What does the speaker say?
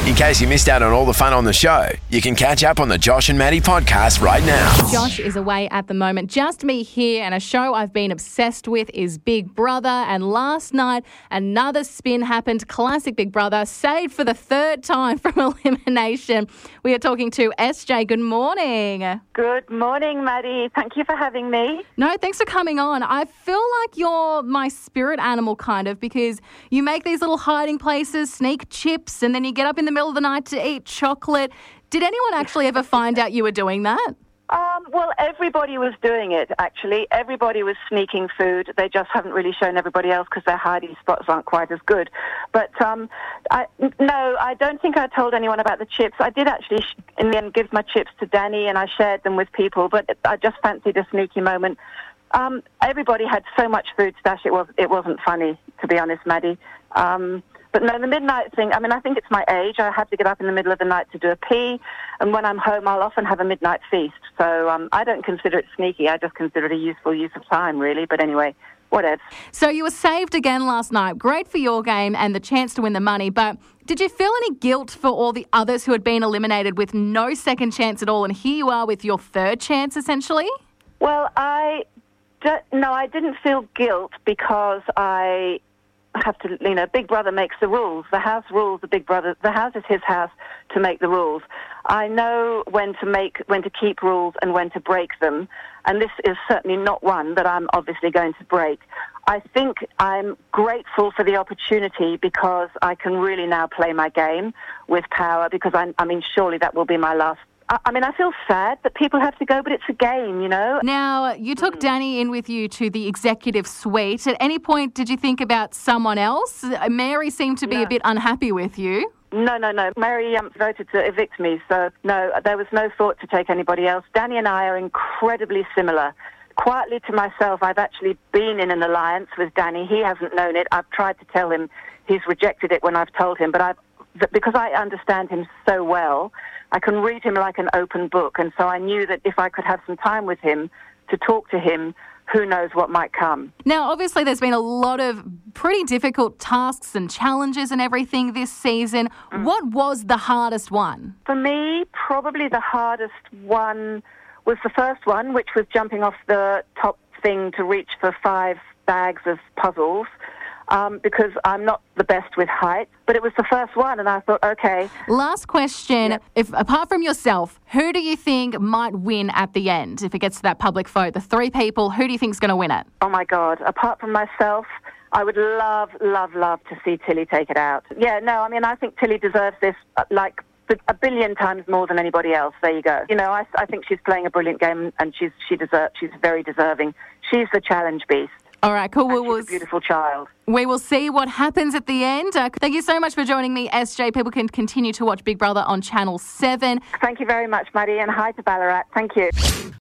In case you missed out on all the fun on the show, you can catch up on the Josh and Maddie podcast right now. Josh is away at the moment. Just me here, and a show I've been obsessed with is Big Brother. And last night, another spin happened. Classic Big Brother, saved for the third time from elimination. We are talking to SJ. Good morning. Good morning, Maddie. Thank you for having me. No, thanks for coming on. I feel like you're my spirit animal, kind of, because you make these little hiding places, sneak chips, and then you get up in the middle of the night to eat chocolate. Did anyone actually ever find out you were doing that? Well, everybody was doing it, actually. Everybody was sneaking food. They just haven't really shown everybody else because their hiding spots aren't quite as good. But I don't think I told anyone about the chips. I did actually, in the end, give my chips to Danny and I shared them with people, but I just fancied a sneaky moment. Everybody had so much food stash, it wasn't funny, to be honest, Maddie. But no, the midnight thing, I think it's my age. I have to get up in the middle of the night to do a pee, and when I'm home, I'll often have a midnight feast. So I don't consider it sneaky. I just consider it a useful use of time, really. But anyway, whatever. So you were saved again last night. Great for your game and the chance to win the money, but did you feel any guilt for all the others who had been eliminated with no second chance at all, and here you are with your third chance, essentially? Well, I didn't feel guilt because I have to, Big Brother makes the rules. The house rules the Big Brother. The house is his house to make the rules. I know when to keep rules and when to break them, and this is certainly not one that I'm obviously going to break. I think I'm grateful for the opportunity because I can really now play my game with power because surely that will be my last. I feel sad that people have to go, but it's a game, you know. Now, you took Danny in with you to the executive suite. At any point, did you think about someone else? Mary seemed to be a bit unhappy with you. No. Mary voted to evict me, so no, there was no thought to take anybody else. Danny and I are incredibly similar. Quietly to myself, I've actually been in an alliance with Danny. He hasn't known it. I've tried to tell him. He's rejected it when I've told him, but because I understand him so well, I can read him like an open book, and so I knew that if I could have some time with him to talk to him, who knows what might come. Now, obviously, there's been a lot of pretty difficult tasks and challenges and everything this season. What was the hardest one? For me, probably the hardest one was the first one, which was jumping off the top thing to reach for 5 bags of puzzles. Because I'm not the best with height, but it was the first one, and I thought, okay. Last question. Yep. If apart from yourself, who do you think might win at the end if it gets to that public vote? The 3 people, who do you think is going to win it? Oh, my God. Apart from myself, I would love to see Tilly take it out. Yeah, no, I think Tilly deserves this, like, a billion times more than anybody else. There you go. I think she's playing a brilliant game, and she's very deserving. She's the challenge beast. All right, cool. She's a beautiful child. We will see what happens at the end. Thank you so much for joining me, SJ. People can continue to watch Big Brother on Channel 7. Thank you very much, Maddie, and hi to Ballarat. Thank you.